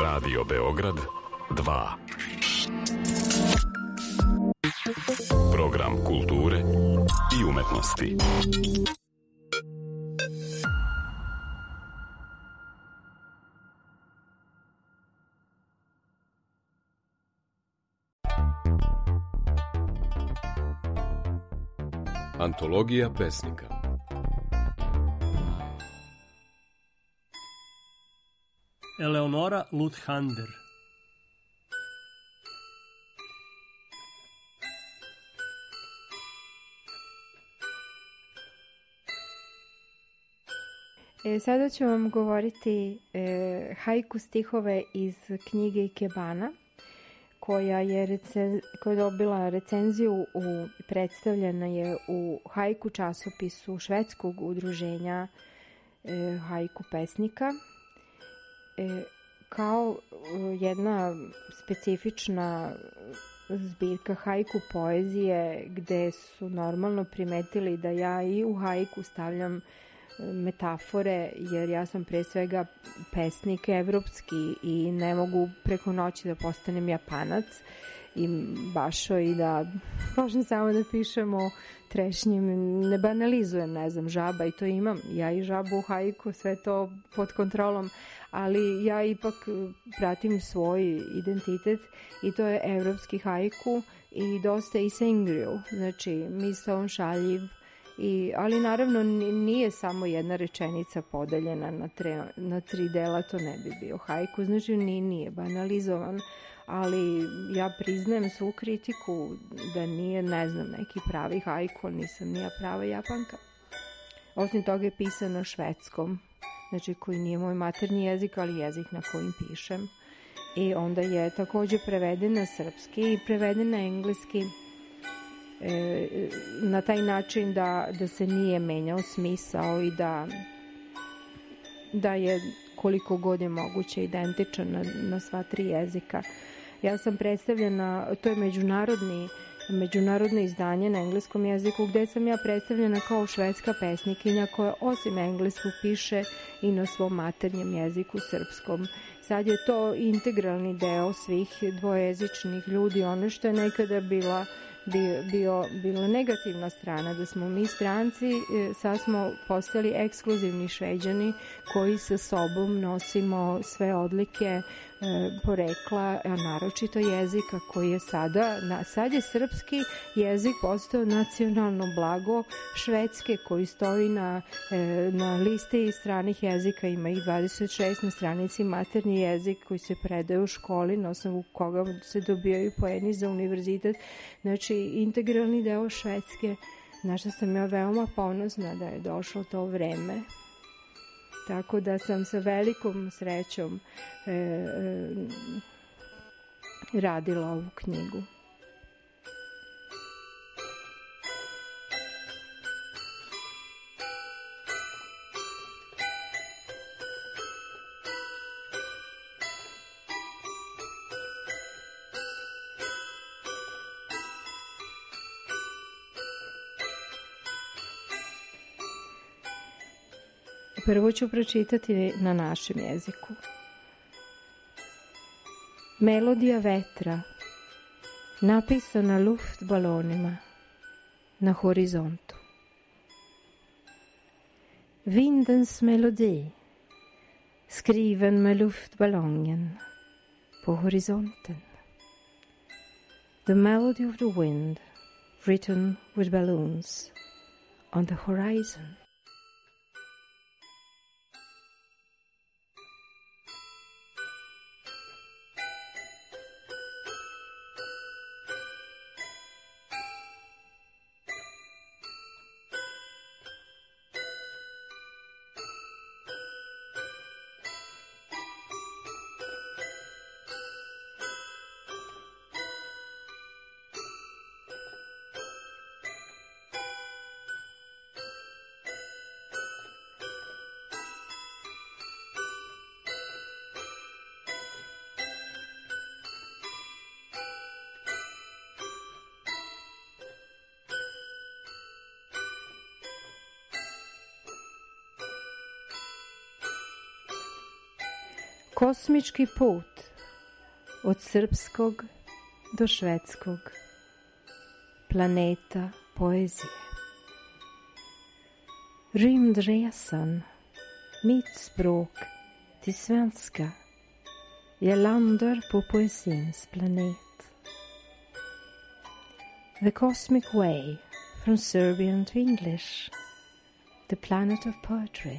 Radio Beograd 2. Program kulture i umetnosti. Antologija pesnika. Eleonora Luthander. Sada ću vam govoriti haiku stihove iz knjige Ikebana, koja je dobila recenziju, predstavljena je u haiku časopisu švedskog udruženja haiku pesnika, kao jedna specifična zbirka haiku poezije, gde su normalno primetili da ja i u haiku stavljam metafore, jer ja sam pre svega pesnik evropski i ne mogu preko noći da postanem Japanac i bašo i da počnem samo da pišem o trešnjim, ne banalizujem, ne znam, žaba, i to imam, ja i žabu u haiku, sve to pod kontrolom, ali ja ipak pratim svoj identitet i to je evropski haiku i dosta i sengriju, znači misao šaljiv. Ali naravno nije samo jedna rečenica podeljena na tri dela, to ne bi bio haiku, znači nije banalizovan, ali ja priznajem svu kritiku da nije, ne znam, neki pravi haiku, nisam ni ja prava Japanka. Osim toga je pisan na švedskom, znači koji nije moj maternji jezik, ali jezik na kojim pišem, i onda je takođe preveden na srpski i preveden na engleski, na taj način da se nije menjao smisao i da je koliko god je moguće identičan na sva tri jezika. Ja sam predstavljena, to je međunarodno izdanje na engleskom jeziku, gde sam ja predstavljena kao švedska pesnikinja koja osim engleskog piše i na svom maternjem jeziku srpskom. Sad je to integralni deo svih dvojezičnih ljudi, ono što je nekada bila negativna strana, da smo mi stranci, sad smo postali ekskluzivni Šveđani koji sa sobom nosimo sve odlike porekla, a naročito jezika koji je sad je srpski jezik postao nacionalno blago Švedske, koji stoji na listi stranih jezika, ima ih 26 na stranici materni jezik koji se predaje u školi, na osnovu koga se dobijaju poeni za univerzitet, znači integralni deo Švedske, na što sam ja veoma ponosna da je došlo to vreme. Tako da sam sa velikom srećom radila ovu knjigu. Prvo ću pročitati na našem jeziku. Melodija vetra, napisana luftbalonima na horizontu. Vindens melodi, skriven med luftballongen på horisonten. The melody of the wind, written with balloons on the horizon. Kosmički put od srpskog do švedskog planeta poezije. Rymdresan, mitt språk till svenska. Jag landar på poesins planet. The Cosmic Way, from Serbian to English. The Planet of Poetry.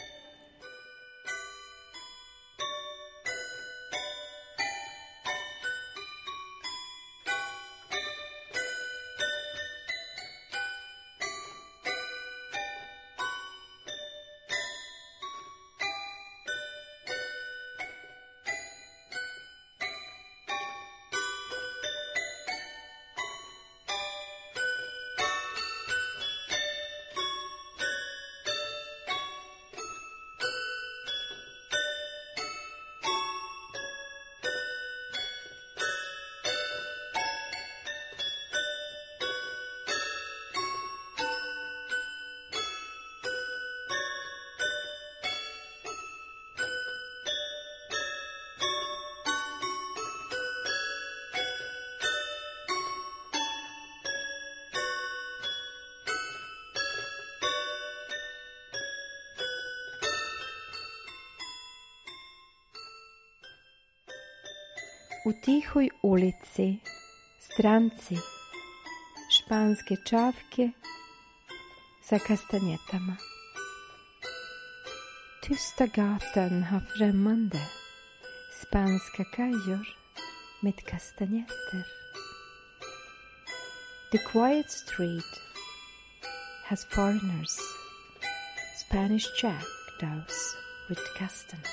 U tihoj ulici, stranci, španske čavke sa kastanjetama. Tysta gatan har främmande spanska kajor med kastanjetter. The quiet street has foreigners, Spanish jackdaws with castanets.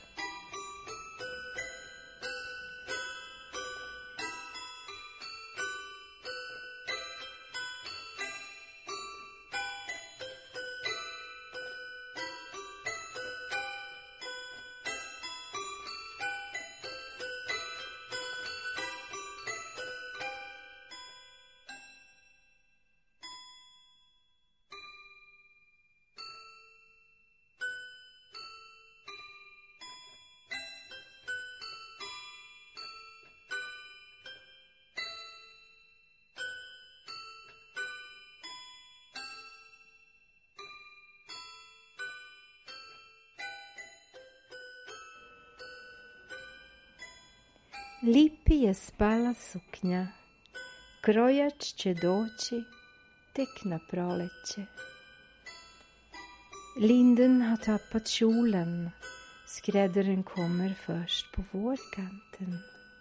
Lipi je spala suknja, krojač će doći tek na proleće. Linden har tappat kjolen, skräddaren kommer först på vårkanten.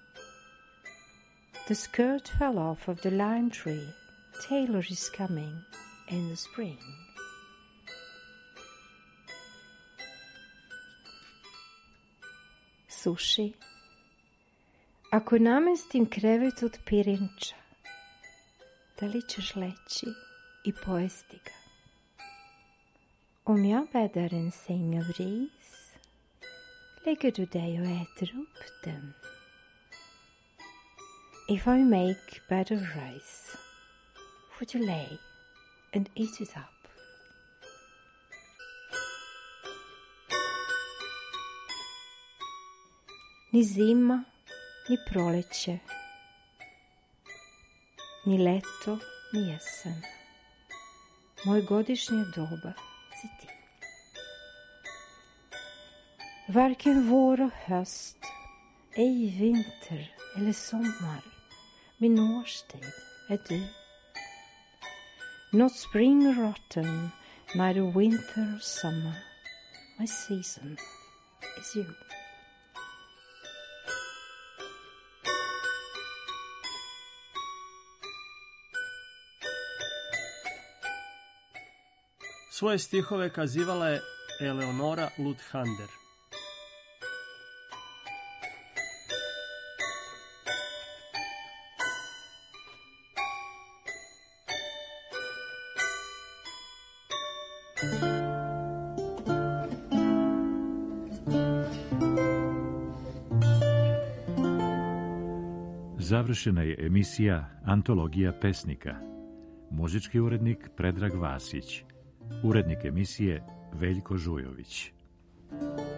The skirt fell off of the lime tree, Taylor is coming in the spring. Suši. Ako namestim krevet od pirinča, da li ćeš leći i pojesti ga? Om jag bäddar en säng av ris, lägger du dig och äter upp den. If I make bed of rice, would you lay and eat it up? Ni zima, ni proleće, ni leto, ni jesen. Moje godišnje doba si ti. Varken vår och höst, ej vinter eller sommar, min årstid är du. Not spring or autumn, neither winter or summer, my season is you. Svoje stihove kazivala je Eleonora Luthander. Završena je emisija Antologija pesnika. Muzički urednik Predrag Vasić. Urednik emisije Veljko Žujović.